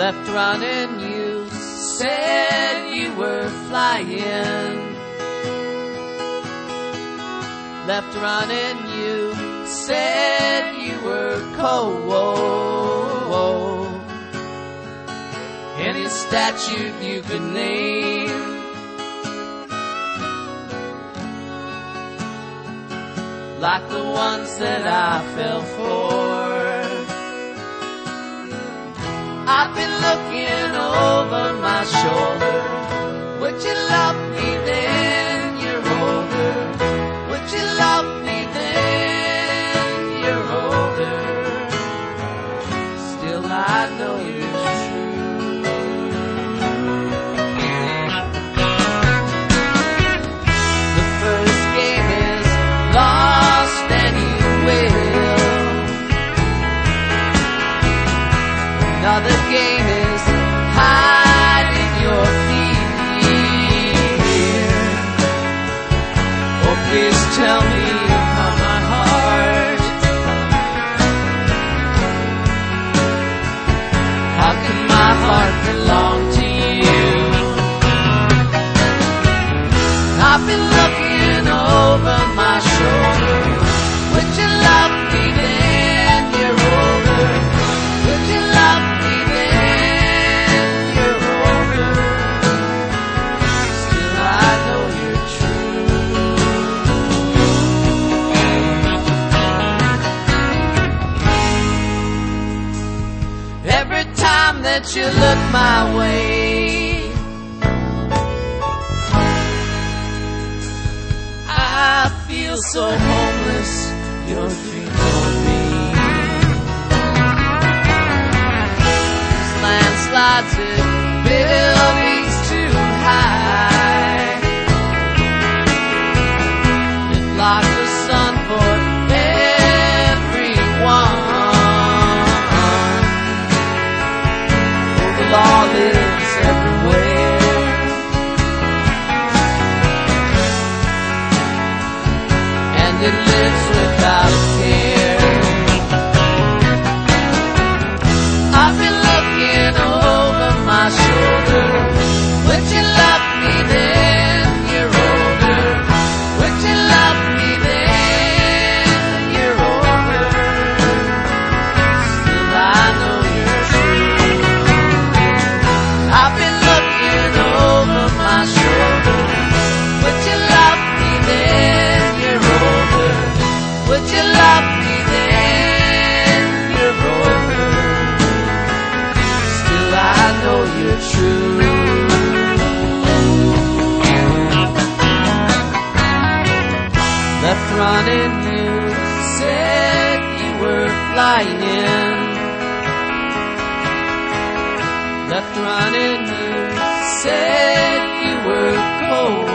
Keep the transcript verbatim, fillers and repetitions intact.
Left running, you said you were flying. Left running, you said you were cold. Any statute you could name, like the ones that I fell for. I've been looking over my shoulder. Would you love me then you're older? Would you love me then you're older? Still I know you're true. The first game is lost and you will. Another game is hiding your fear. Oh, please tell me how my heart. How can my heart belong to you? I've been looking over my shoulder. Would you love me then you're older? Would you love me then you're older? Still I know you're true. Every time that you look my way, I feel so homeless. Your dreams on me. Landslides and buildings too high that block the sun for everyone. Oh, the law lives everywhere, and it lives without a care. I've been looking over my shoulder. Would you love me then you're older? Would you love me then you're older? Still I know you're true. I've been looking over my shoulder. Would you love me then you're older? Would you love me then you're older? Still I know you're true. Left running, you said you were flying. Left running, you said you were cold.